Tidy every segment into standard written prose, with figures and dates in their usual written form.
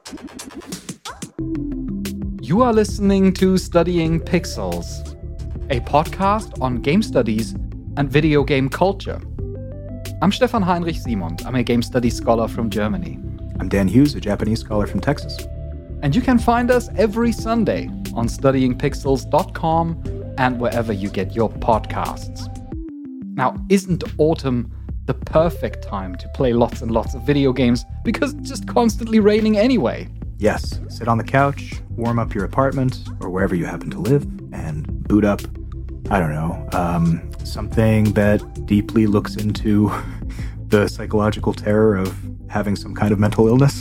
You are listening to Studying Pixels, a podcast on game studies and video game culture. I'm Stefan Heinrich Simond. I'm a game studies scholar from Germany. I'm Dan Hughes, a Japanese scholar from Texas. And you can find us every Sunday on studyingpixels.com and wherever you get your podcasts. Now, isn't autumn the perfect time to play lots and lots of video games because it's just constantly raining anyway? Yes, sit on the couch, warm up your apartment, or wherever you happen to live, and boot up, I don't know, something that deeply looks into the psychological terror of having some kind of mental illness.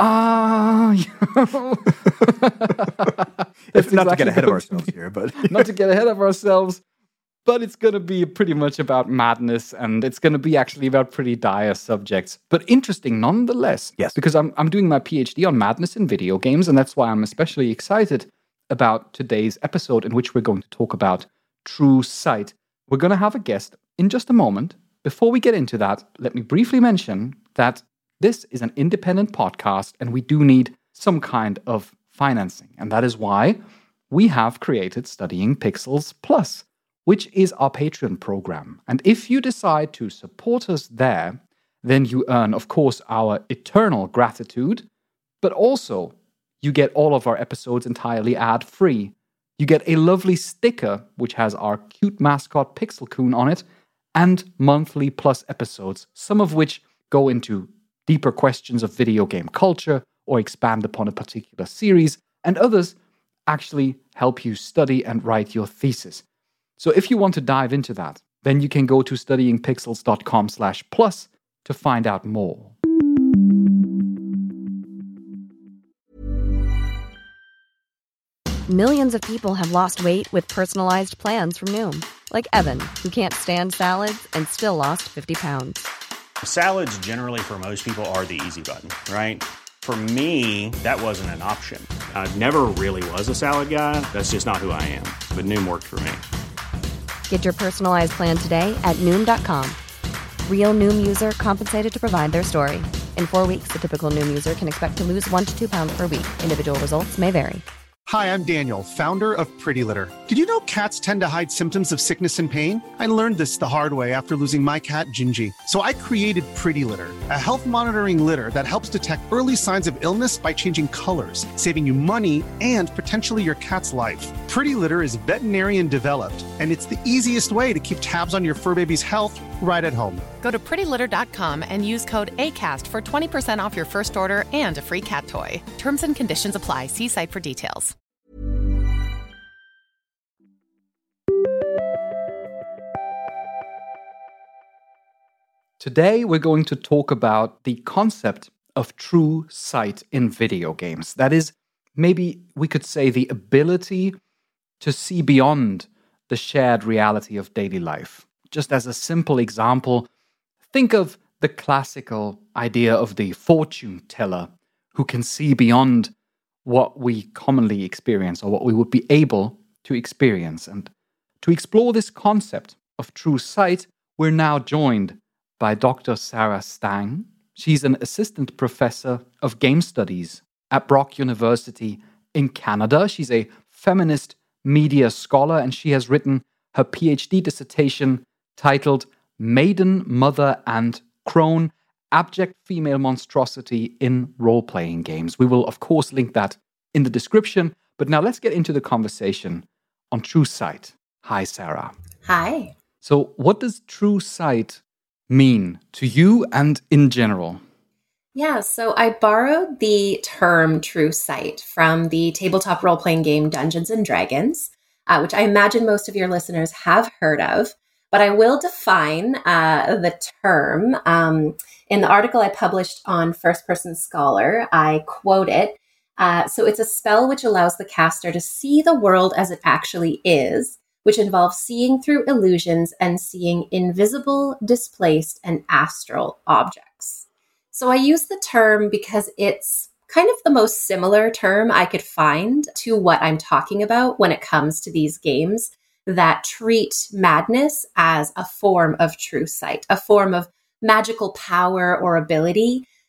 It's not to get ahead of ourselves here, but... Not to get ahead of ourselves, but it's going to be pretty much about madness, and it's going to be actually about pretty dire subjects, but interesting nonetheless. Yes. Because I'm doing my PhD on madness in video games, and that's why I'm especially excited about today's episode in which we're going to talk about true sight. We're going to have a guest in just a moment. Before we get into that, let me briefly mention that this is an independent podcast, and we do need some kind of financing. And that is why we have created Studying Pixels Plus, which is our Patreon program. And if you decide to support us there, then you earn, of course, our eternal gratitude, but also you get all of our episodes entirely ad-free. You get a lovely sticker, which has our cute mascot Pixelcoon on it, and monthly Plus episodes, some of which go into deeper questions of video game culture or expand upon a particular series, and others actually help you study and write your thesis. So if you want to dive into that, then you can go to studyingpixels.com/plus to find out more. Millions of people have lost weight with personalized plans from Noom. Like Evan, who can't stand salads and still lost 50 pounds. Salads generally for most people are the easy button, right? For me, that wasn't an option. I never really was a salad guy. That's just not who I am. But Noom worked for me. Get your personalized plan today at Noom.com. Real Noom user compensated to provide their story. In 4 weeks, the typical Noom user can expect to lose 1 to 2 pounds per week. Individual results may vary. Hi, I'm Daniel, founder of Pretty Litter. Did you know cats tend to hide symptoms of sickness and pain? I learned this the hard way after losing my cat, Gingy. So I created Pretty Litter, a health monitoring litter that helps detect early signs of illness by changing colors, saving you money and potentially your cat's life. Pretty Litter is veterinarian developed, and it's the easiest way to keep tabs on your fur baby's health right at home. Go to prettylitter.com and use code ACAST for 20% off your first order and a free cat toy. Terms and conditions apply. See site for details. Today, we're going to talk about the concept of true sight in video games. That is, maybe we could say the ability to see beyond the shared reality of daily life. Just as a simple example, think of the classical idea of the fortune teller who can see beyond what we commonly experience or what we would be able to experience. And to explore this concept of true sight, we're now joined by Dr. Sarah Stang. She's an assistant professor of game studies at Brock University in Canada. She's a feminist media scholar, and she has written her PhD dissertation titled Maiden, Mother, and Crone, Abject Female Monstrosity in Role-Playing Games. We will, of course, link that in the description, but now let's get into the conversation on true sight. Hi, Sarah. Hi. So what does true sight mean to you and in general? Yeah, so I borrowed the term true sight from the tabletop role-playing game Dungeons & Dragons, which I imagine most of your listeners have heard of. But I will define the term. In the article I published on First Person Scholar, I quote it. So it's a spell which allows the caster to see the world as it actually is, which involves seeing through illusions and seeing invisible, displaced, and astral objects. So I use the term because it's kind of the most similar term I could find to what I'm talking about when it comes to these games that treat madness as a form of true sight, a form of magical power or ability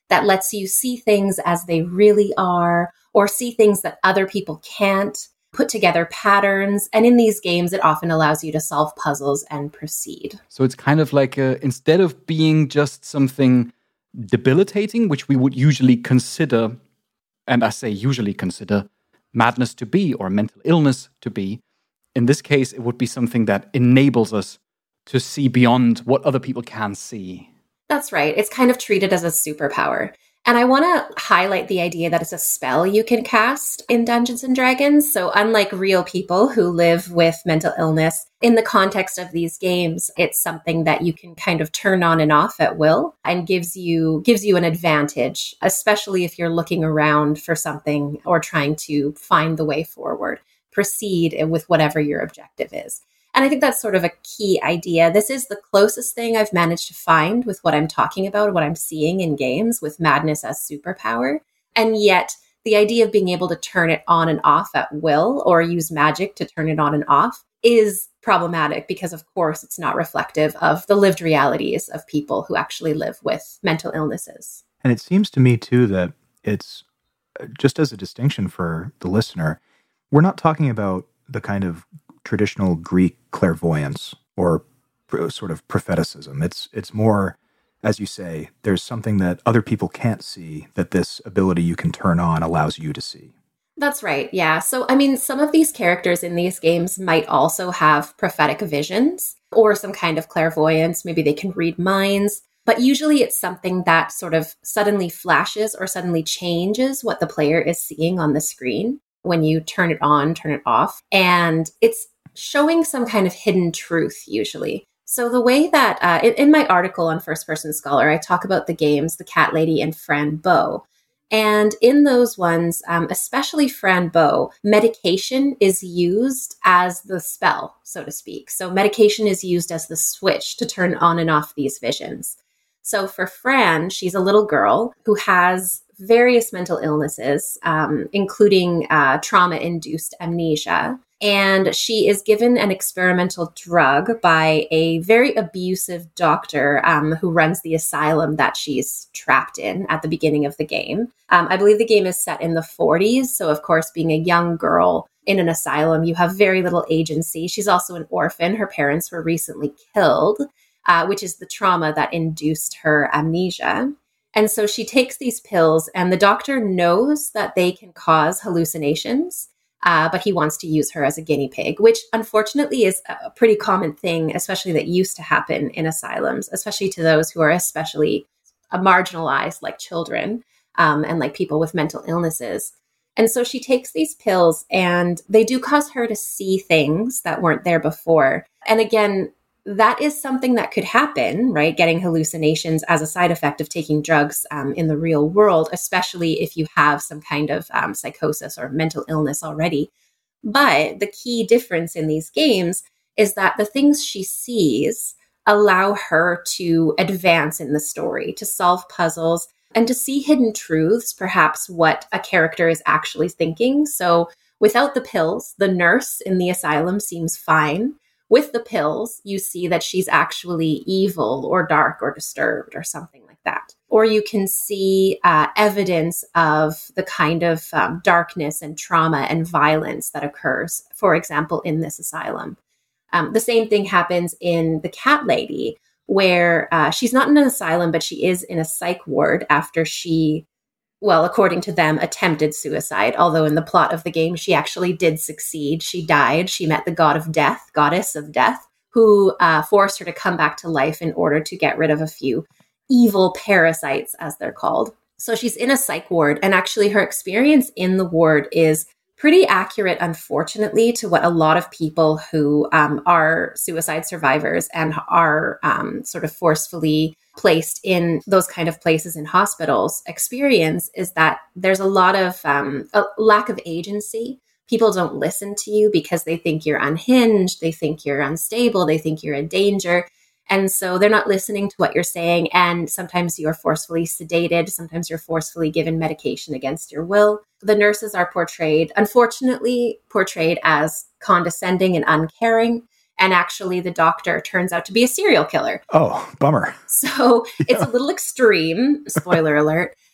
that lets you see things as they really are, or see things that other people can't, put together patterns. And in these games, it often allows you to solve puzzles and proceed. So it's kind of like instead of being just something debilitating, which we would usually consider, and I say usually consider, madness to be or mental illness to be, in this case, it would be something that enables us to see beyond what other people can see. That's right. It's kind of treated as a superpower. And I want to highlight the idea that it's a spell you can cast in Dungeons and Dragons. So unlike real people who live with mental illness, in the context of these games, it's something that you can kind of turn on and off at will and gives you an advantage, especially if you're looking around for something or trying to find the way forward. Proceed with whatever your objective is. And I think that's sort of a key idea. This is the closest thing I've managed to find with what I'm talking about, what I'm seeing in games with madness as superpower. And yet the idea of being able to turn it on and off at will or use magic to turn it on and off is problematic because, of course, it's not reflective of the lived realities of people who actually live with mental illnesses. And it seems to me, too, that it's just as a distinction for the listener, we're not talking about the kind of traditional Greek clairvoyance or sort of propheticism. It's more, as you say, there's something that other people can't see that this ability you can turn on allows you to see. That's right. Yeah. So, I mean, some of these characters in these games might also have prophetic visions or some kind of clairvoyance. Maybe they can read minds, but usually it's something that sort of suddenly flashes or suddenly changes what the player is seeing on the screen when you turn it on, turn it off. And it's showing some kind of hidden truth usually. So the way that in my article on First Person Scholar, I talk about the games, The Cat Lady and Fran Bow. And in those ones, especially Fran Bow, medication is used as the spell, so to speak. So medication is used as the switch to turn on and off these visions. So for Fran, she's a little girl who has various mental illnesses, including trauma-induced amnesia. And she is given an experimental drug by a very abusive doctor who runs the asylum that she's trapped in at the beginning of the game. I believe the game is set in the 40s. So, of course, being a young girl in an asylum, you have very little agency. She's also an orphan. Her parents were recently killed, which is the trauma that induced her amnesia. And so she takes these pills, and the doctor knows that they can cause hallucinations. But he wants to use her as a guinea pig, which unfortunately is a pretty common thing, especially that used to happen in asylums, especially to those who are especially marginalized, like children and like people with mental illnesses. And so she takes these pills and they do cause her to see things that weren't there before. And again, that is something that could happen, right? Getting hallucinations as a side effect of taking drugs in the real world, especially if you have some kind of psychosis or mental illness already. But the key difference in these games is that the things she sees allow her to advance in the story, to solve puzzles, and to see hidden truths, perhaps what a character is actually thinking. So without the pills, the nurse in the asylum seems fine. With the pills, you see that she's actually evil or dark or disturbed or something like that. Or you can see evidence of the kind of darkness and trauma and violence that occurs, for example, in this asylum. The same thing happens in The Cat Lady, where she's not in an asylum, but she is in a psych ward after she, well, according to them, attempted suicide. Although in the plot of the game, she actually did succeed. She died. She met the goddess of death, who forced her to come back to life in order to get rid of a few evil parasites, as they're called. So she's in a psych ward, and actually her experience in the ward is pretty accurate, unfortunately, to what a lot of people who are suicide survivors and are sort of forcefully placed in those kind of places in hospitals experience, is that there's a lot of a lack of agency. People don't listen to you because they think you're unhinged, they think you're unstable, they think you're in danger. And so they're not listening to what you're saying. And sometimes you're forcefully sedated. Sometimes you're forcefully given medication against your will. The nurses are unfortunately portrayed as condescending and uncaring. And actually, the doctor turns out to be a serial killer. Oh, bummer. So it's a little extreme, spoiler alert.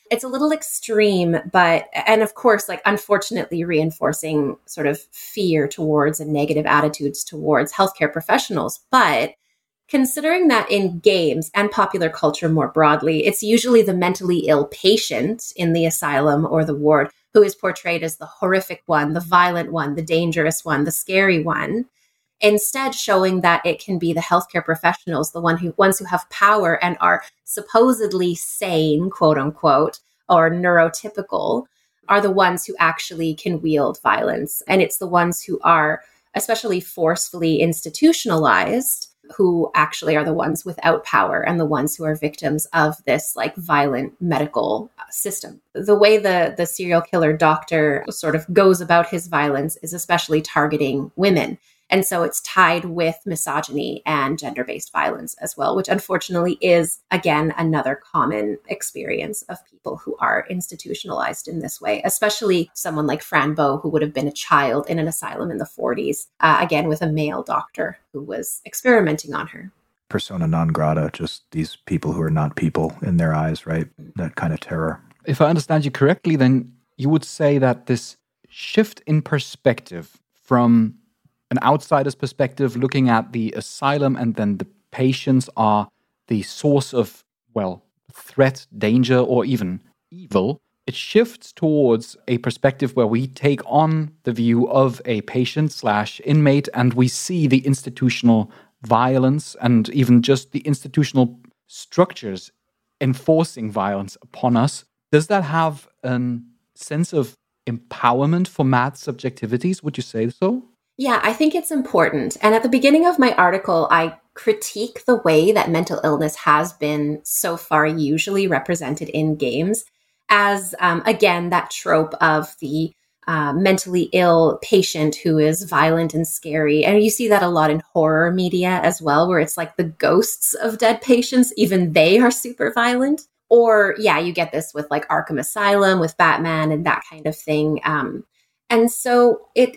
It's a little extreme, and of course, like unfortunately reinforcing sort of fear towards and negative attitudes towards healthcare professionals. But considering that in games and popular culture more broadly, it's usually the mentally ill patient in the asylum or the ward who is portrayed as the horrific one, the violent one, the dangerous one, the scary one, instead showing that it can be the healthcare professionals, the ones who have power and are supposedly sane, quote unquote, or neurotypical, are the ones who actually can wield violence. And it's the ones who are especially forcefully institutionalized who actually are the ones without power and the ones who are victims of this like violent medical system. The way the serial killer doctor sort of goes about his violence is especially targeting women. And so it's tied with misogyny and gender-based violence as well, which unfortunately is, again, another common experience of people who are institutionalized in this way, especially someone like Fran Bow, who would have been a child in an asylum in the 40s, again, with a male doctor who was experimenting on her. Persona non grata, just these people who are not people in their eyes, right? That kind of terror. If I understand you correctly, then you would say that this shift in perspective from an outsider's perspective, looking at the asylum and then the patients are the source of, well, threat, danger, or even evil, it shifts towards a perspective where we take on the view of a patient/inmate and we see the institutional violence and even just the institutional structures enforcing violence upon us. Does that have a sense of empowerment for mad subjectivities? Would you say so? Yeah, I think it's important. And at the beginning of my article, I critique the way that mental illness has been so far usually represented in games as, again, that trope of the mentally ill patient who is violent and scary. And you see that a lot in horror media as well, where it's like the ghosts of dead patients, even they are super violent. Or, yeah, you get this with like Arkham Asylum, with Batman and that kind of thing. And so it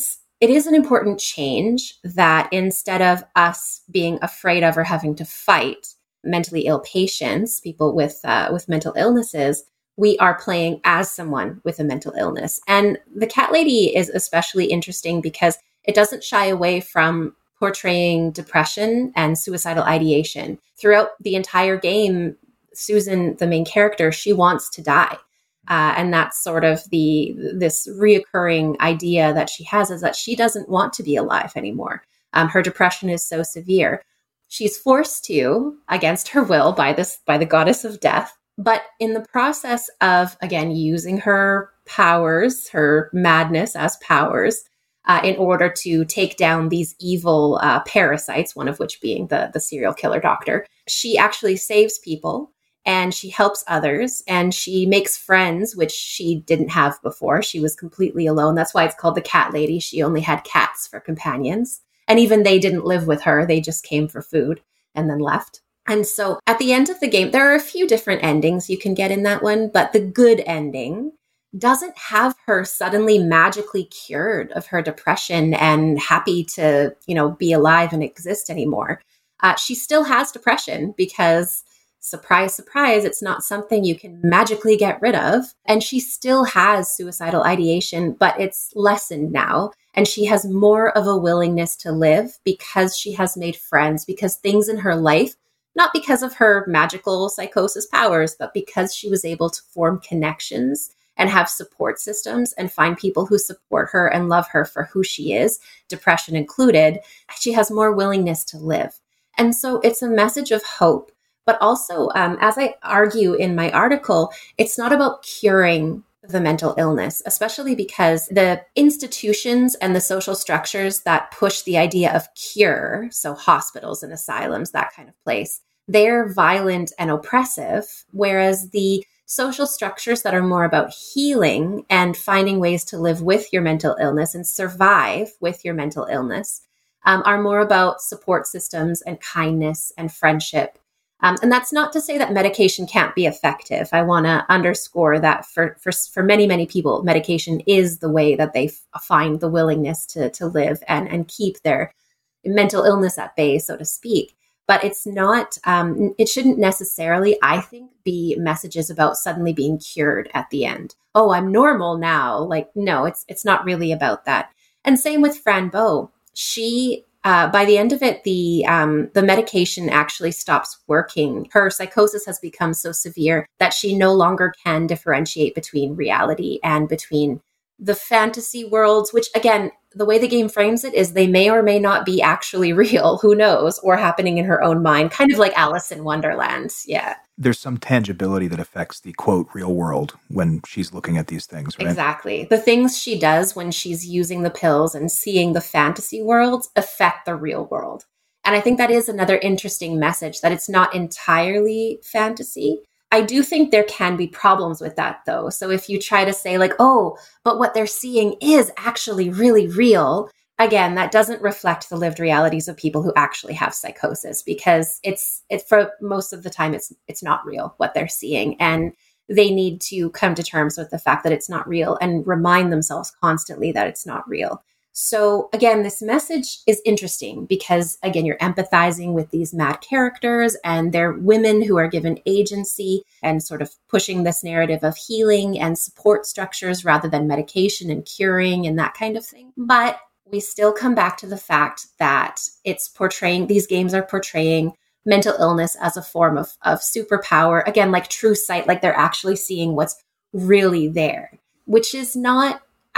is an important change that instead of us being afraid of or having to fight mentally ill patients, people with mental illnesses, we are playing as someone with a mental illness. And The Cat Lady is especially interesting because it doesn't shy away from portraying depression and suicidal ideation. Throughout the entire game, Susan, the main character, she wants to die. And that's sort of this reoccurring idea that she has, is that she doesn't want to be alive anymore. Her depression is so severe. She's forced to, against her will, by the goddess of death. But in the process of, again, using her powers, her madness as powers, in order to take down these evil parasites, one of which being the serial killer doctor, she actually saves people. And she helps others and she makes friends, which she didn't have before. She was completely alone. That's why it's called the Cat Lady. She only had cats for companions. And even they didn't live with her. They just came for food and then left. And so at the end of the game, there are a few different endings you can get in that one. But the good ending doesn't have her suddenly magically cured of her depression and happy to, be alive and exist anymore. She still has depression because, surprise, surprise, it's not something you can magically get rid of. And she still has suicidal ideation, but it's lessened now. And she has more of a willingness to live because she has made friends, because things in her life, not because of her magical psychosis powers, but because she was able to form connections and have support systems and find people who support her and love her for who she is, depression included, she has more willingness to live. And so it's a message of hope. But also, as I argue in my article, it's not about curing the mental illness, especially because the institutions and the social structures that push the idea of cure, so hospitals and asylums, that kind of place, they're violent and oppressive, whereas the social structures that are more about healing and finding ways to live with your mental illness and survive with your mental illness are more about support systems and kindness and friendship. And that's not to say that medication can't be effective. I want to underscore that for many, many people, medication is the way that they find the willingness to live and keep their mental illness at bay, so to speak. but it's not, it shouldn't necessarily, I think, be messages about suddenly being cured at the end. Oh, I'm normal now. Like, no, it's not really about that. And same with Fran Bow. She, by the end of it, the medication actually stops working. Her psychosis has become so severe that she no longer can differentiate between reality and between the fantasy worlds, which again, the way the game frames it is they may or may not be actually real, who knows, or happening in her own mind, kind of like Alice in Wonderland. Yeah. There's some tangibility that affects the quote real world when she's looking at these things, right? Exactly. The things she does when she's using the pills and seeing the fantasy worlds affect the real world. And I think that is another interesting message, that it's not entirely fantasy. I do think there can be problems with that, though. So if you try to say like, oh, but what they're seeing is actually really real, again, that doesn't reflect the lived realities of people who actually have psychosis, because it's for most of the time, it's not real what they're seeing. And they need to come to terms with the fact that it's not real and remind themselves constantly that it's not real. So again, this message is interesting because, again, you're empathizing with these mad characters, and they're women who are given agency and sort of pushing this narrative of healing and support structures rather than medication and curing and that kind of thing. But we still come back to the fact that these games are portraying mental illness as a form of superpower. Again, like true sight, like they're actually seeing what's really there, which is not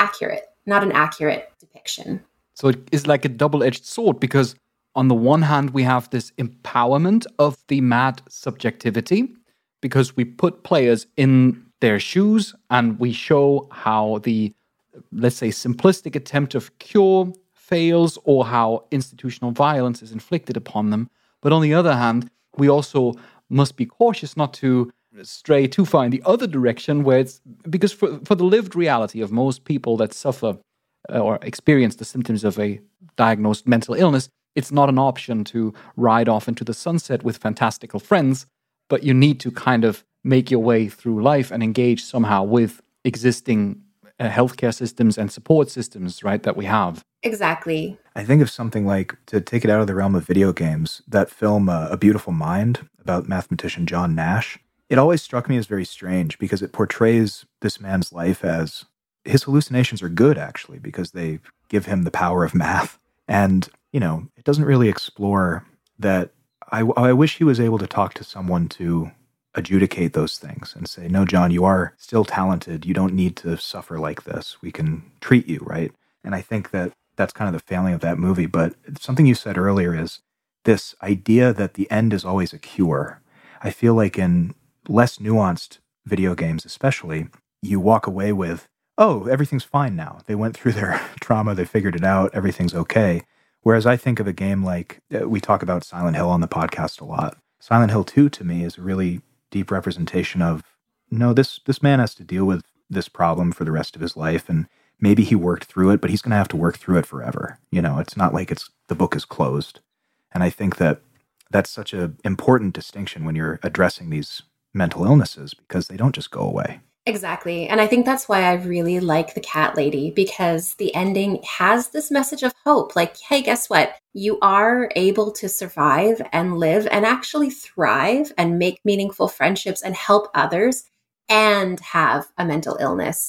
an accurate depiction. So it is like a double-edged sword, because on the one hand, we have this empowerment of the mad subjectivity, because we put players in their shoes and we show how the, let's say, simplistic attempt of cure fails, or how institutional violence is inflicted upon them. But on the other hand, we also must be cautious not to stray too far in the other direction, where it's because for the lived reality of most people that suffer or experience the symptoms of a diagnosed mental illness, it's not an option to ride off into the sunset with fantastical friends, but you need to kind of make your way through life and engage somehow with existing healthcare systems and support systems, right, that we have. Exactly. I think of something like, to take it out of the realm of video games, that film A Beautiful Mind about mathematician John Nash. It always struck me as very strange because it portrays this man's life as his hallucinations are good, actually, because they give him the power of math. And, it doesn't really explore that. I wish he was able to talk to someone to adjudicate those things and say, no, John, you are still talented. You don't need to suffer like this. We can treat you, right? And I think that that's kind of the failing of that movie. But something you said earlier is this idea that the end is always a cure. I feel like in less nuanced video games especially, you walk away with, oh, everything's fine now. They went through their trauma, they figured it out, everything's okay. Whereas I think of a game like, we talk about Silent Hill on the podcast a lot. Silent Hill 2 to me is a really deep representation of, no, this man has to deal with this problem for the rest of his life, and maybe he worked through it, but he's going to have to work through it forever. It's not like the book is closed. And I think that that's such an important distinction when you're addressing these mental illnesses, because they don't just go away. Exactly. And I think that's why I really like The Cat Lady, because the ending has this message of hope. Like, hey, guess what? You are able to survive and live and actually thrive and make meaningful friendships and help others and have a mental illness.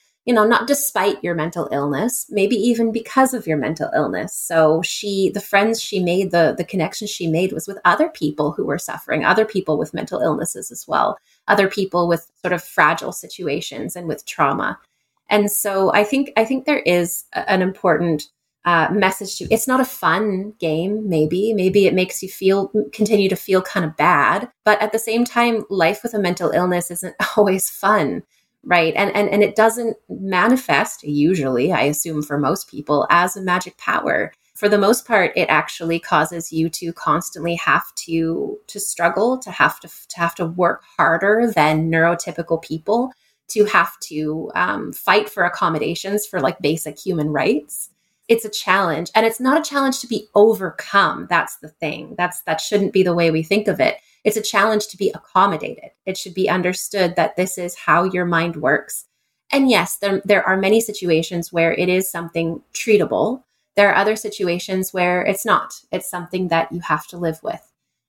Not despite your mental illness, maybe even because of your mental illness. So the friends she made, the connections she made was with other people who were suffering, other people with mental illnesses as well, other people with sort of fragile situations and with trauma. And so I think there is an important message to. It's not a fun game. Maybe it makes you continue to feel kind of bad, but at the same time, life with a mental illness isn't always fun. Right. And it doesn't manifest usually, I assume for most people, as a magic power. For the most part, it actually causes you to constantly have to struggle, to have to work harder than neurotypical people, to have to fight for accommodations for like basic human rights. It's a challenge, and it's not a challenge to be overcome. That's the thing. That shouldn't be the way we think of it. It's a challenge to be accommodated. It should be understood that this is how your mind works. And yes, there are many situations where it is something treatable. There are other situations where it's not. It's something that you have to live with.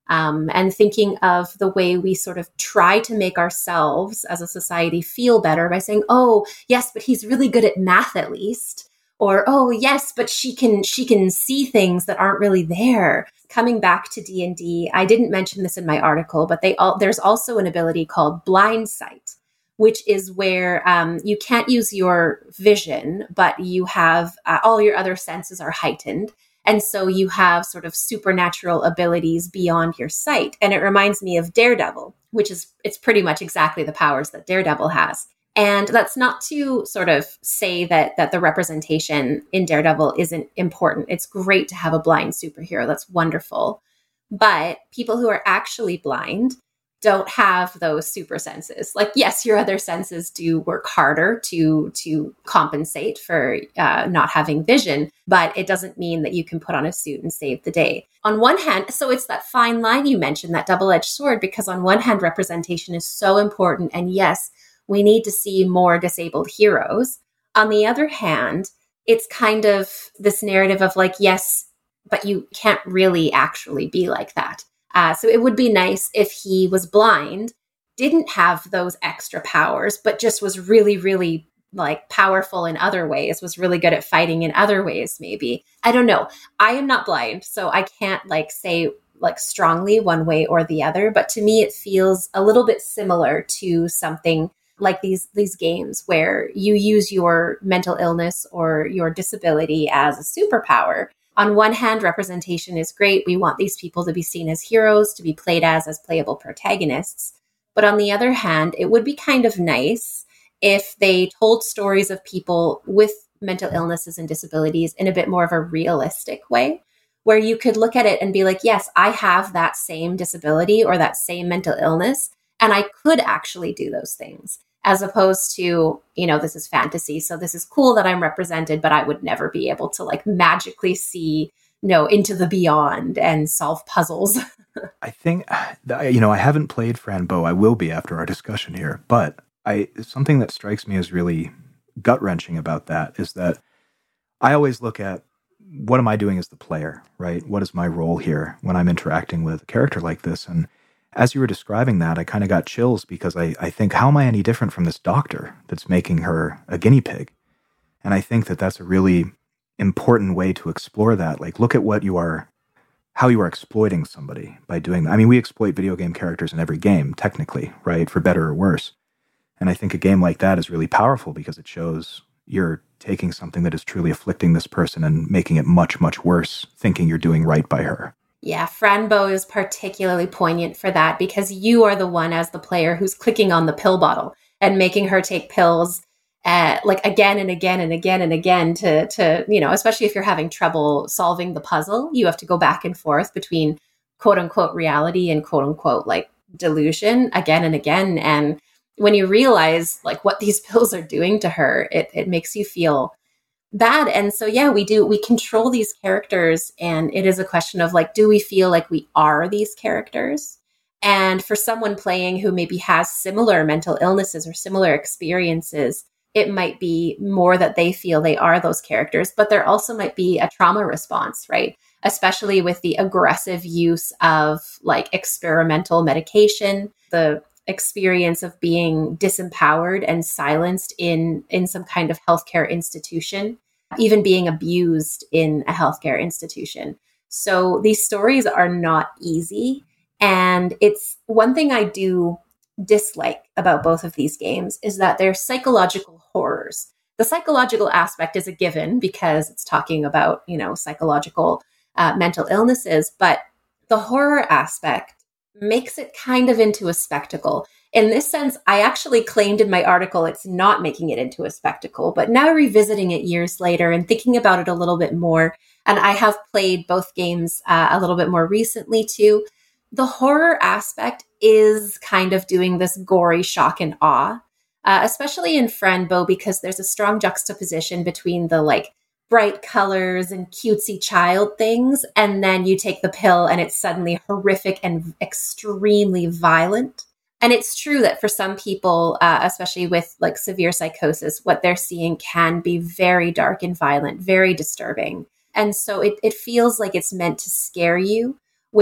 and thinking of the way we sort of try to make ourselves as a society feel better by saying, oh, yes, but he's really good at math at least. Or, oh, yes, but she can see things that aren't really there. Coming back to D&D, I didn't mention this in my article, but there's also an ability called blind sight, which is where you can't use your vision, but you have all your other senses are heightened. And so you have sort of supernatural abilities beyond your sight. And it reminds me of Daredevil, it's pretty much exactly the powers that Daredevil has. And that's not to sort of say that the representation in Daredevil isn't important. It's great to have a blind superhero. That's wonderful. But people who are actually blind don't have those super senses. Like, yes, your other senses do work harder to compensate for not having vision, but it doesn't mean that you can put on a suit and save the day. On one hand, so it's that fine line you mentioned, that double-edged sword, because on one hand, representation is so important. And yes, we need to see more disabled heroes. On the other hand, it's kind of this narrative of like, yes, but you can't really actually be like that. So it would be nice if he was blind, didn't have those extra powers, but just was really, really like powerful in other ways, was really good at fighting in other ways, maybe. I don't know. I am not blind, so I can't like say like strongly one way or the other. But to me, it feels a little bit similar to something like these games where you use your mental illness or your disability as a superpower. On one hand, representation is great. We want these people to be seen as heroes, to be played as playable protagonists. But on the other hand, it would be kind of nice if they told stories of people with mental illnesses and disabilities in a bit more of a realistic way, where you could look at it and be like, yes, I have that same disability or that same mental illness, and I could actually do those things. As opposed to, this is fantasy, so this is cool that I'm represented, but I would never be able to like magically see, into the beyond and solve puzzles. I think, I haven't played Fran Bow. I will be after our discussion here. But something that strikes me as really gut-wrenching about that is that I always look at, what am I doing as the player, right? What is my role here when I'm interacting with a character like this? And as you were describing that, I kind of got chills because I think, how am I any different from this doctor that's making her a guinea pig? And I think that that's a really important way to explore that. Like, look at how you are exploiting somebody by doing that. I mean, we exploit video game characters in every game, technically, right? For better or worse. And I think a game like that is really powerful because it shows you're taking something that is truly afflicting this person and making it much, much worse, thinking you're doing right by her. Yeah, Fran Bow is particularly poignant for that because you are the one as the player who's clicking on the pill bottle and making her take pills like again and again and again and again to especially if you're having trouble solving the puzzle, you have to go back and forth between quote unquote reality and quote unquote like delusion again and again. And when you realize like what these pills are doing to her, it makes you feel bad. And so, yeah, we control these characters, and it is a question of like, do we feel like we are these characters? And for someone playing who maybe has similar mental illnesses or similar experiences, it might be more that they feel they are those characters, but there also might be a trauma response, right? Especially with the aggressive use of like experimental medication, the experience of being disempowered and silenced in some kind of healthcare institution, even being abused in a healthcare institution. So these stories are not easy. And it's one thing I do dislike about both of these games is that they're psychological horrors. The psychological aspect is a given because it's talking about, psychological mental illnesses, but the horror aspect makes it kind of into a spectacle. In this sense, I actually claimed in my article it's not making it into a spectacle, but now revisiting it years later and thinking about it a little bit more, and I have played both games a little bit more recently too, the horror aspect is kind of doing this gory shock and awe, especially in Fran Bow, because there's a strong juxtaposition between the like bright colors and cutesy child things, and then you take the pill and it's suddenly horrific and extremely violent. And it's true that for some people, especially with like severe psychosis, what they're seeing can be very dark and violent, very disturbing. And so it feels like it's meant to scare you, which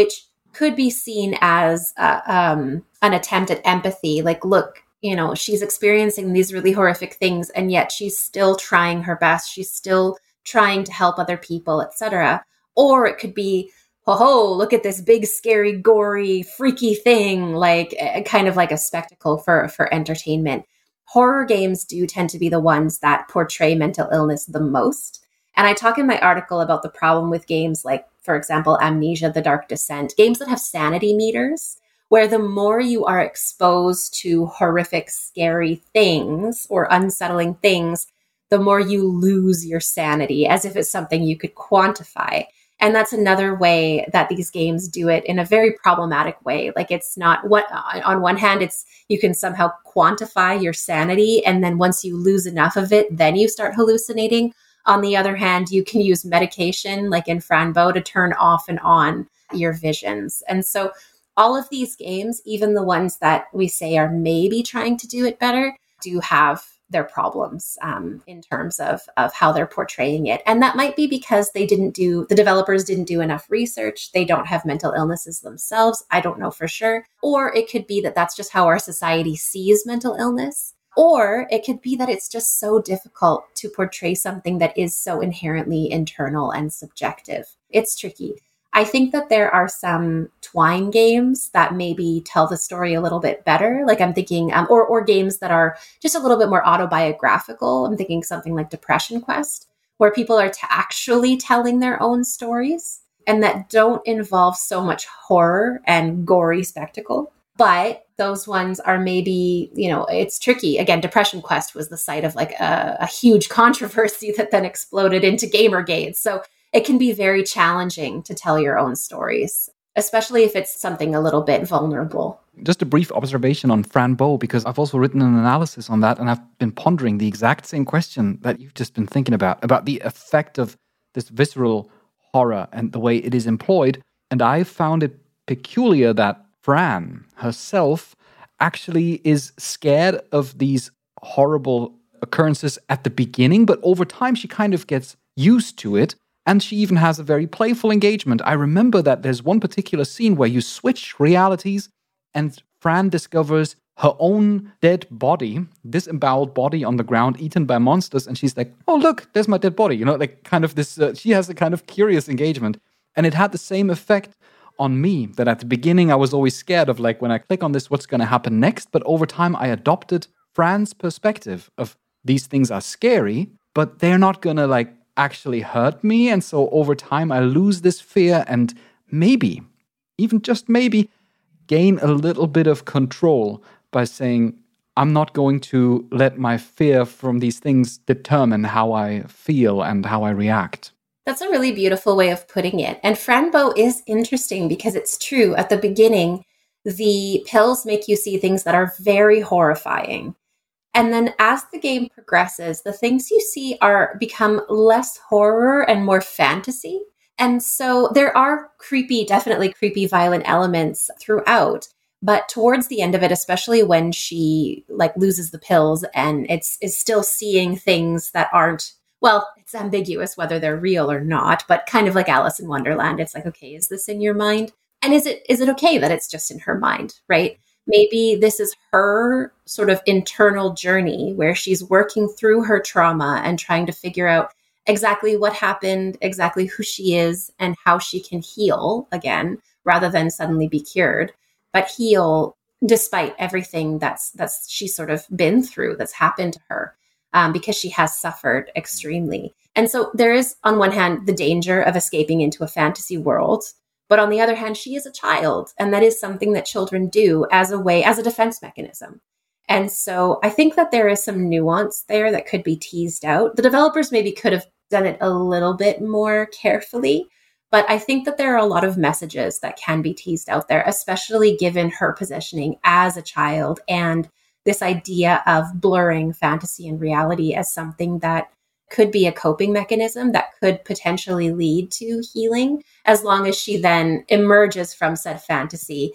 could be seen as an attempt at empathy. Like, look, she's experiencing these really horrific things, and yet she's still trying her best. She's still trying to help other people, etc. Or it could be, oh, look at this big, scary, gory, freaky thing, like kind of like a spectacle for entertainment. Horror games do tend to be the ones that portray mental illness the most. And I talk in my article about the problem with games like, for example, Amnesia: The Dark Descent, games that have sanity meters, where the more you are exposed to horrific, scary things or unsettling things, the more you lose your sanity, as if it's something you could quantify. And that's another way that these games do it in a very problematic way. Like, it's not what, on one hand, it's you can somehow quantify your sanity. And then once you lose enough of it, then you start hallucinating. On the other hand, you can use medication, like in Franbo, to turn off and on your visions. And so all of these games, even the ones that we say are maybe trying to do it better, do have their problems in terms of how they're portraying it. And that might be because the developers didn't do enough research. They don't have mental illnesses themselves. I don't know for sure. Or it could be that that's just how our society sees mental illness. Or it could be that it's just so difficult to portray something that is so inherently internal and subjective. It's tricky. I think that there are some Twine games that maybe tell the story a little bit better. Like, I'm thinking, or games that are just a little bit more autobiographical. I'm thinking something like Depression Quest, where people are actually telling their own stories and that don't involve so much horror and gory spectacle. But those ones are maybe, it's tricky. Again, Depression Quest was the site of like a huge controversy that then exploded into Gamergate. So it can be very challenging to tell your own stories, especially if it's something a little bit vulnerable. Just a brief observation on Franbo, because I've also written an analysis on that, and I've been pondering the exact same question that you've just been thinking about the effect of this visceral horror and the way it is employed. And I found it peculiar that Fran herself actually is scared of these horrible occurrences at the beginning, but over time she kind of gets used to it. And she even has a very playful engagement. I remember that there's one particular scene where you switch realities and Fran discovers her own dead body, disemboweled body on the ground, eaten by monsters. And she's like, oh, look, there's my dead body. Like kind of this, she has a kind of curious engagement. And it had the same effect on me, that at the beginning I was always scared of, like, when I click on this, what's going to happen next? But over time I adopted Fran's perspective of these things are scary, but they're not going to like actually hurt me. And so over time I lose this fear and maybe, even just maybe, gain a little bit of control by saying, I'm not going to let my fear from these things determine how I feel and how I react. That's a really beautiful way of putting it. And Franbo is interesting because it's true. At the beginning, the pills make you see things that are very horrifying. And then as the game progresses, the things you see become less horror and more fantasy. And so there are definitely creepy, violent elements throughout. But towards the end of it, especially when she like loses the pills and is still seeing things that aren't, well, it's ambiguous whether they're real or not, but kind of like Alice in Wonderland. It's like, okay, is this in your mind? And is it okay that it's just in her mind, right? Maybe this is her sort of internal journey where she's working through her trauma and trying to figure out exactly what happened, exactly who she is, and how she can heal again, rather than suddenly be cured, but heal despite everything that's she's sort of been through, that's happened to her, because she has suffered extremely. And so there is, on one hand, the danger of escaping into a fantasy world. But on the other hand, she is a child, and that is something that children do as a defense mechanism. And so I think that there is some nuance there that could be teased out. The developers maybe could have done it a little bit more carefully, but I think that there are a lot of messages that can be teased out there, especially given her positioning as a child and this idea of blurring fantasy and reality as something that could be a coping mechanism that could potentially lead to healing, as long as she then emerges from said fantasy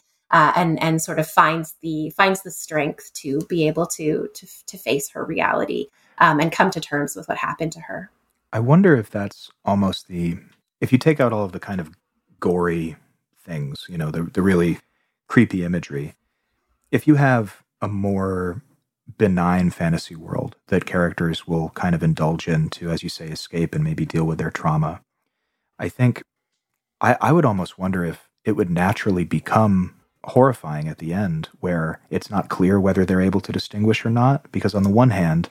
and sort of finds the strength to be able to face her reality and come to terms with what happened to her. I wonder if that's almost if you take out all of the kind of gory things, the really creepy imagery. If you have a more benign fantasy world that characters will kind of indulge in to, as you say, escape and maybe deal with their trauma, I think I would almost wonder if it would naturally become horrifying at the end, where it's not clear whether they're able to distinguish or not. Because on the one hand,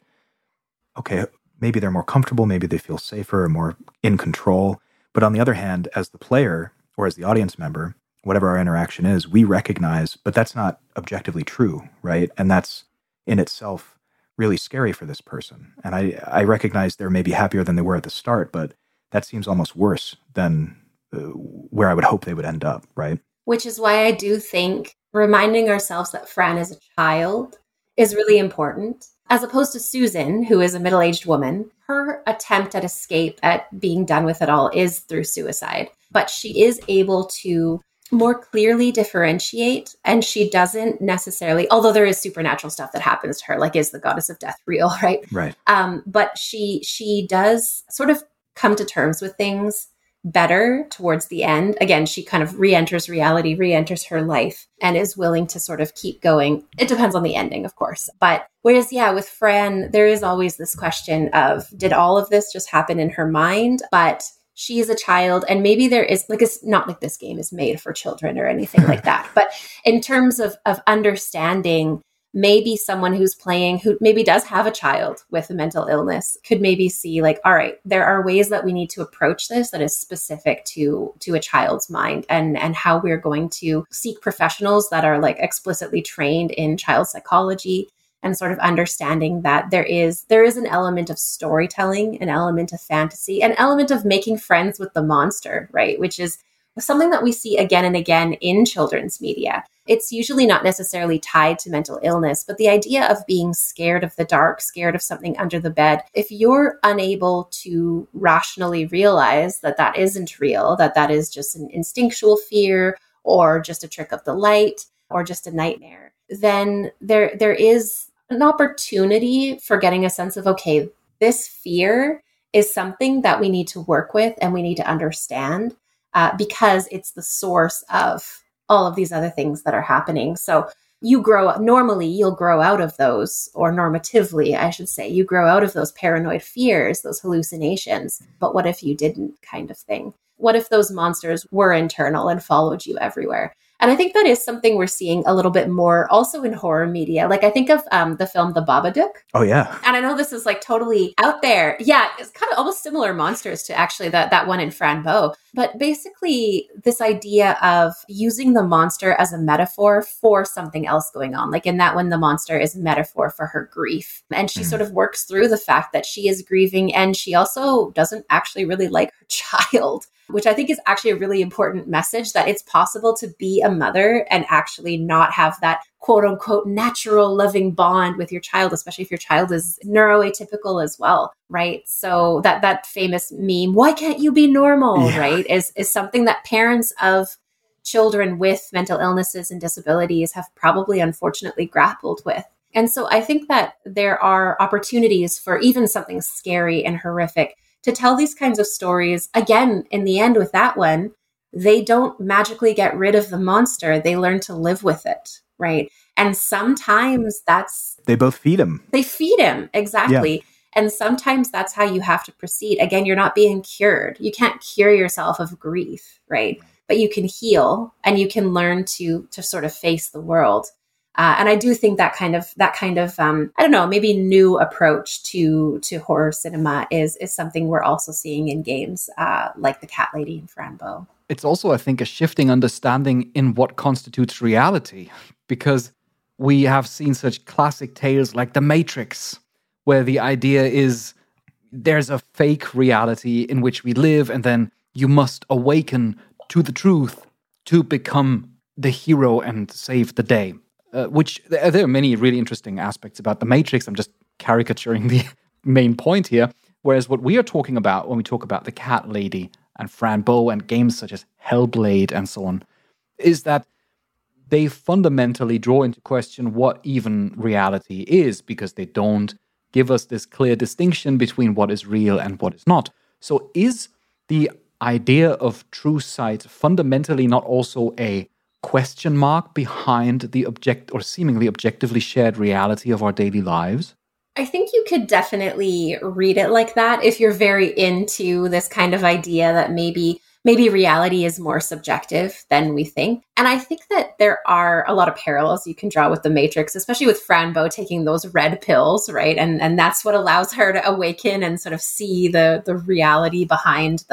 okay, maybe they're more comfortable, maybe they feel safer or more in control. But on the other hand, as the player or as the audience member, whatever our interaction is, we recognize, but that's not objectively true, right? And that's in itself really scary for this person. And I recognize they're maybe happier than they were at the start, but that seems almost worse than where I would hope they would end up, right? Which is why I do think reminding ourselves that Fran is a child is really important. As opposed to Susan, who is a middle-aged woman, her attempt at escape, at being done with it all, is through suicide. But she is able to more clearly differentiate, and she doesn't necessarily, although there is supernatural stuff that happens to her, like is the goddess of death real, right? Right. But she does sort of come to terms with things better towards the end. Again, she kind of re-enters reality, re-enters her life, and is willing to sort of keep going. It depends on the ending, of course. But whereas, yeah, with Fran, there is always this question of, did all of this just happen in her mind? But she is a child, and maybe there is, like, it's not like this game is made for children or anything like that. But in terms of understanding, maybe someone who's playing, who maybe does have a child with a mental illness, could maybe see like, all right, there are ways that we need to approach this that is specific to a child's mind, and how we're going to seek professionals that are like explicitly trained in child psychology, and sort of understanding that there is an element of storytelling, an element of fantasy, an element of making friends with the monster, right? Which is something that we see again and again in children's media. It's usually not necessarily tied to mental illness, but the idea of being scared of the dark, scared of something under the bed, if you're unable to rationally realize that that isn't real, that is just an instinctual fear or just a trick of the light or just a nightmare, then there is an opportunity for getting a sense of, okay, this fear is something that we need to work with and we need to understand. Because it's the source of all of these other things that are happening. So you'll grow out of those, or normatively, I should say, you grow out of those paranoid fears, those hallucinations. But what if you didn't, kind of thing? What if those monsters were internal and followed you everywhere? And I think that is something we're seeing a little bit more also in horror media. Like I think of the film The Babadook. Oh, yeah. And I know this is like totally out there. Yeah, it's kind of almost similar monsters to actually that one in Fran Bow. But basically this idea of using the monster as a metaphor for something else going on. Like in that one, the monster is a metaphor for her grief. And she sort of works through the fact that she is grieving, and she also doesn't actually really like her child, which I think is actually a really important message, that it's possible to be a mother and actually not have that quote unquote natural loving bond with your child, especially if your child is neuroatypical as well, right? So that famous meme, why can't you be normal, right, is something that parents of children with mental illnesses and disabilities have probably unfortunately grappled with. And so I think that there are opportunities for even something scary and horrific to tell these kinds of stories. Again, in the end with that one, they don't magically get rid of the monster. They learn to live with it, right? And sometimes they both feed him. They feed him, exactly. Yeah. And sometimes that's how you have to proceed. Again, you're not being cured. You can't cure yourself of grief, right? But you can heal, and you can learn to sort of face the world. And I do think that kind of I don't know, maybe new approach to horror cinema is something we're also seeing in games like The Cat Lady and Fran Bow. It's also, I think, a shifting understanding in what constitutes reality, because we have seen such classic tales like The Matrix, where the idea is there's a fake reality in which we live, and then you must awaken to the truth to become the hero and save the day. Which there are many really interesting aspects about The Matrix. I'm just caricaturing the main point here. Whereas what we are talking about when we talk about The Cat Lady and Fran Bow and games such as Hellblade and so on, is that they fundamentally draw into question what even reality is, because they don't give us this clear distinction between what is real and what is not. So is the idea of true sight fundamentally not also a question mark behind the seemingly objectively shared reality of our daily lives? I think you could definitely read it like that if you're very into this kind of idea that maybe reality is more subjective than we think. And I think that there are a lot of parallels you can draw with the Matrix, especially with Fran Bow taking those red pills, right? And that's what allows her to awaken and sort of see the reality behind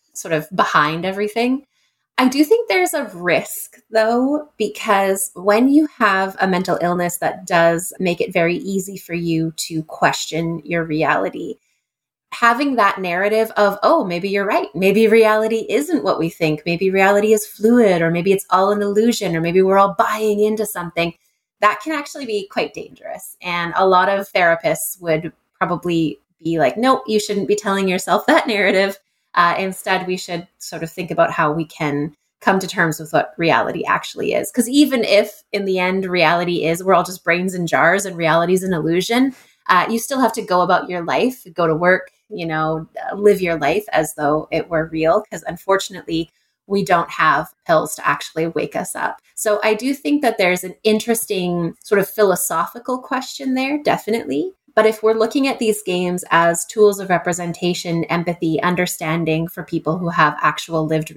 everything. I do think there's a risk, though, because when you have a mental illness that does make it very easy for you to question your reality, having that narrative of, oh, maybe you're right. Maybe reality isn't what we think. Maybe reality is fluid, or maybe it's all an illusion, or maybe we're all buying into something. That can actually be quite dangerous. And a lot of therapists would probably be like, nope, you shouldn't be telling yourself that narrative. Instead, we should sort of think about how we can come to terms with what reality actually is. Because even if in the end reality is we're all just brains in jars and reality is an illusion, you still have to go about your life, go to work, live your life as though it were real. Because unfortunately, we don't have pills to actually wake us up. So I do think that there's an interesting sort of philosophical question there, definitely. But if we're looking at these games as tools of representation, empathy, understanding for people who have actual lived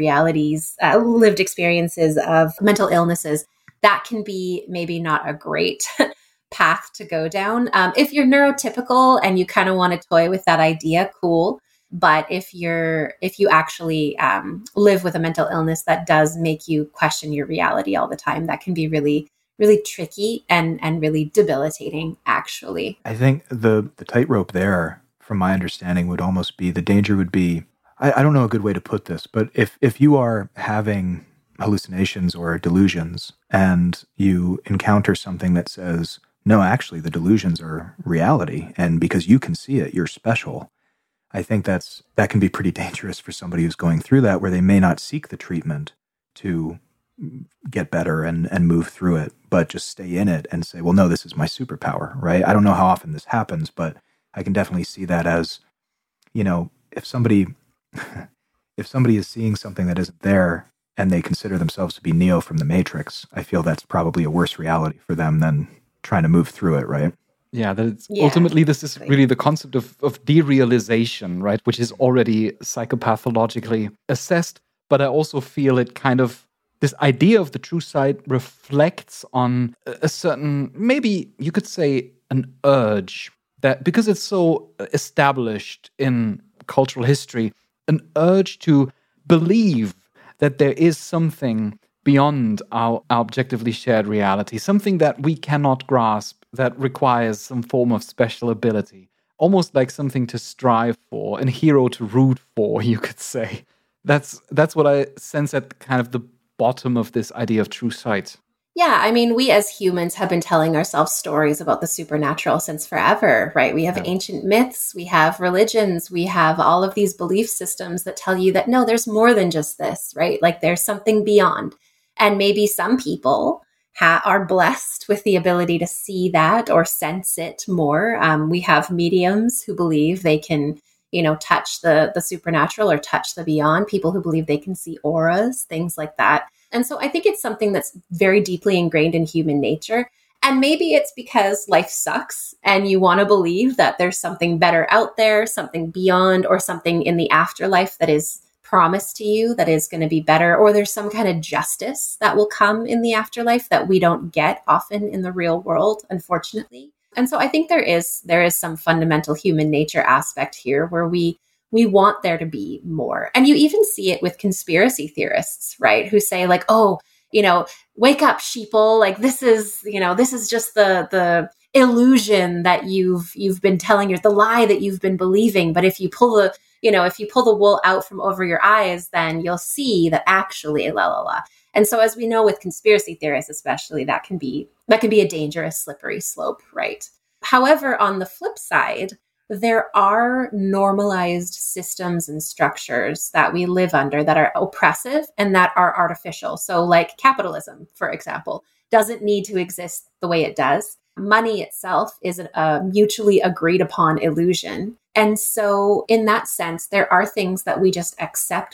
experiences of mental illnesses, that can be maybe not a great path to go down. If you're neurotypical and you kind of want to toy with that idea, cool. But if you actually live with a mental illness that does make you question your reality all the time, that can be really tricky and really debilitating, actually. I think the tightrope there, from my understanding, would almost be, the danger would be, I don't know a good way to put this, but if you are having hallucinations or delusions and you encounter something that says, no, actually the delusions are reality, and because you can see it, you're special, I think that can be pretty dangerous for somebody who's going through that, where they may not seek the treatment to get better and move through it, but just stay in it and say, well, no, this is my superpower, right? I don't know how often this happens, but I can definitely see that as, if somebody is seeing something that isn't there and they consider themselves to be Neo from the Matrix, I feel that's probably a worse reality for them than trying to move through it, right? Yeah, ultimately this is really the concept of derealization, right? Which is already psychopathologically assessed, but I also feel it kind of, this idea of the true sight reflects on a certain, maybe you could say an urge, that because it's so established in cultural history, an urge to believe that there is something beyond our objectively shared reality, something that we cannot grasp, that requires some form of special ability, almost like something to strive for, a hero to root for, you could say. That's what I sense at kind of the bottom of this idea of true sight. Yeah, I mean, we as humans have been telling ourselves stories about the supernatural since forever, right? We have ancient myths, we have religions, we have all of these belief systems that tell you that, no, there's more than just this, right? Like there's something beyond. And maybe some people are blessed with the ability to see that or sense it more. We have mediums who believe they can, touch the supernatural or touch the beyond, people who believe they can see auras, things like that. And so I think it's something that's very deeply ingrained in human nature. And maybe it's because life sucks and you want to believe that there's something better out there, something beyond, or something in the afterlife that is promised to you that is going to be better, or there's some kind of justice that will come in the afterlife that we don't get often in the real world, unfortunately. And so I think there is some fundamental human nature aspect here where we want there to be more. And you even see it with conspiracy theorists, right? Who say like, oh, wake up, sheeple. Like this is just the illusion that you've been telling the lie that you've been believing. But if you pull the wool out from over your eyes, then you'll see that actually la la la. And so as we know with conspiracy theorists, especially, that can be a dangerous, slippery slope, right? However, on the flip side, there are normalized systems and structures that we live under that are oppressive and that are artificial. So like capitalism, for example, doesn't need to exist the way it does. Money itself is a mutually agreed upon illusion. And so in that sense, there are things that we just accept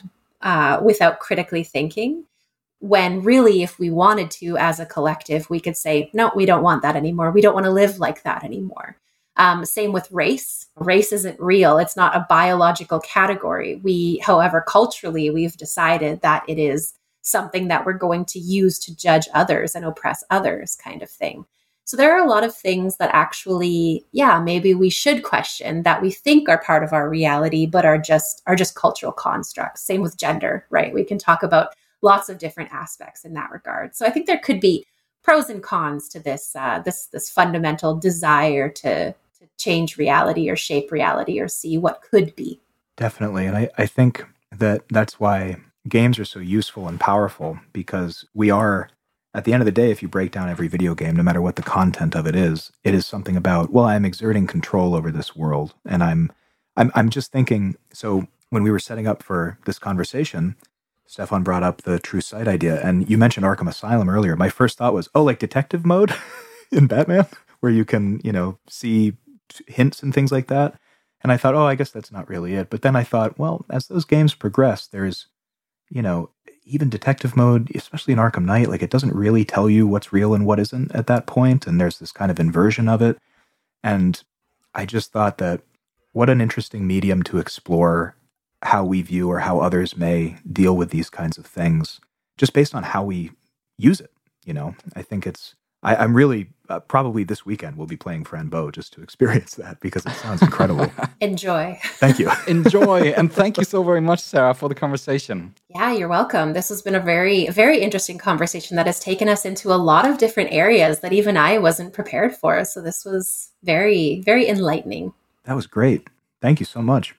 without critically thinking, when really, if we wanted to, as a collective, we could say, no, we don't want that anymore. We don't want to live like that anymore. Same with race. Race isn't real. It's not a biological category. However, culturally, we've decided that it is something that we're going to use to judge others and oppress others, kind of thing. So there are a lot of things that actually, maybe we should question, that we think are part of our reality, but are just cultural constructs. Same with gender, right? We can talk about lots of different aspects in that regard. So I think there could be pros and cons to this this fundamental desire to change reality or shape reality or see what could be. Definitely. And I think that's why games are so useful and powerful, because we are, at the end of the day, if you break down every video game, no matter what the content of it is something about, well, I'm exerting control over this world. And I'm just thinking, so when we were setting up for this conversation, Stefan brought up the true sight idea, and you mentioned Arkham Asylum earlier. My first thought was, like detective mode in Batman, where you can, see hints and things like that. And I thought, I guess that's not really it. But then I thought, well, as those games progress, there's, even detective mode, especially in Arkham Knight, like it doesn't really tell you what's real and what isn't at that point. And there's this kind of inversion of it. And I just thought that what an interesting medium to explore how we view or how others may deal with these kinds of things, just based on how we use it. I think I'm really, probably this weekend we'll be playing Frambeau just to experience that, because it sounds incredible. Enjoy. Thank you. Enjoy. And thank you so very much, Sarah, for the conversation. Yeah, you're welcome. This has been a very, very interesting conversation that has taken us into a lot of different areas that even I wasn't prepared for. So this was very, very enlightening. That was great. Thank you so much.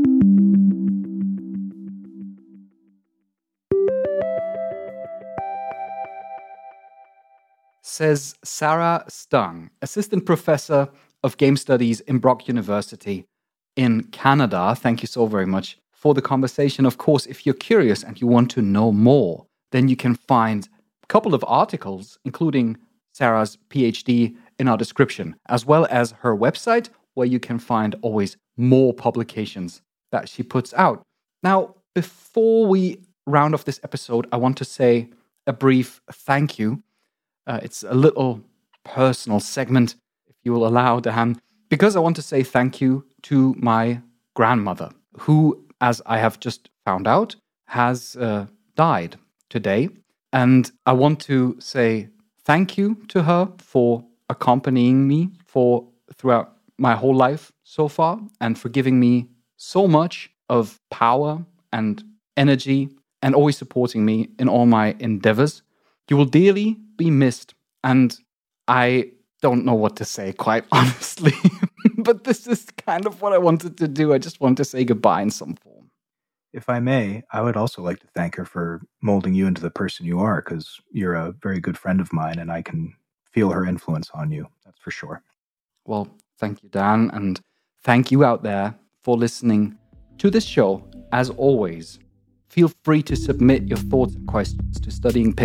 Says Sarah Stung, Assistant Professor of Game Studies in Brock University in Canada. Thank you so very much for the conversation. Of course, if you're curious and you want to know more, then you can find a couple of articles, including Sarah's PhD, in our description, as well as her website, where you can find always more publications that she puts out. Now, before we round off this episode, I want to say a brief thank you. It's a little personal segment, if you will allow, Dan, because I want to say thank you to my grandmother, who, as I have just found out, has died today. And I want to say thank you to her for accompanying me throughout my whole life so far, and for giving me so much of power and energy and always supporting me in all my endeavors. You will dearly be missed, and I don't know what to say, quite honestly. But this is kind of what I wanted to do. I just want to say goodbye in some form. If I may, I would also like to thank her for molding you into the person you are, because you're a very good friend of mine, and I can feel her influence on you. That's for sure. Well, thank you, Dan, and thank you out there for listening to this show. As always, feel free to submit your thoughts and questions to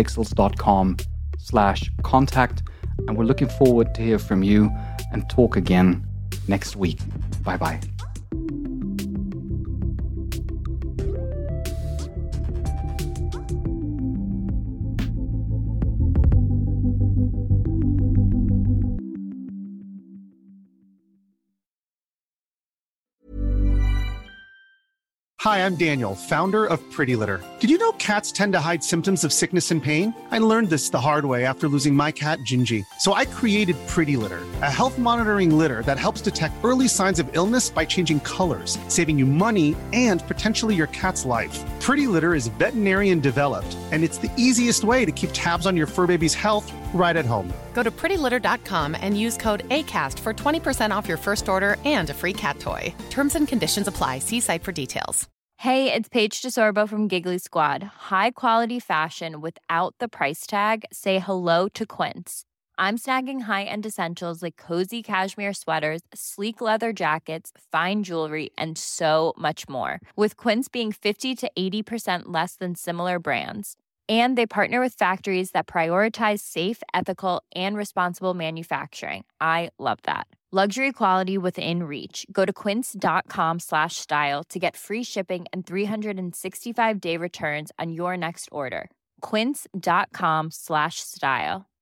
studyingpixels.com/contact, and we're looking forward to hear from you and talk again next week. Bye-bye. Hi, I'm Daniel, founder of Pretty Litter. Did you know cats tend to hide symptoms of sickness and pain? I learned this the hard way after losing my cat, Gingy. So I created Pretty Litter, a health monitoring litter that helps detect early signs of illness by changing colors, saving you money and potentially your cat's life. Pretty Litter is veterinarian developed, and it's the easiest way to keep tabs on your fur baby's health right at home. Go to prettylitter.com and use code ACAST for 20% off your first order and a free cat toy. Terms and conditions apply. See site for details. Hey, it's Paige DeSorbo from Giggly Squad. High quality fashion without the price tag. Say hello to Quince. I'm snagging high-end essentials like cozy cashmere sweaters, sleek leather jackets, fine jewelry, and so much more. With Quince being 50 to 80% less than similar brands. And they partner with factories that prioritize safe, ethical, and responsible manufacturing. I love that. Luxury quality within reach. Go to quince.com/style to get free shipping and 365-day returns on your next order. Quince.com/style.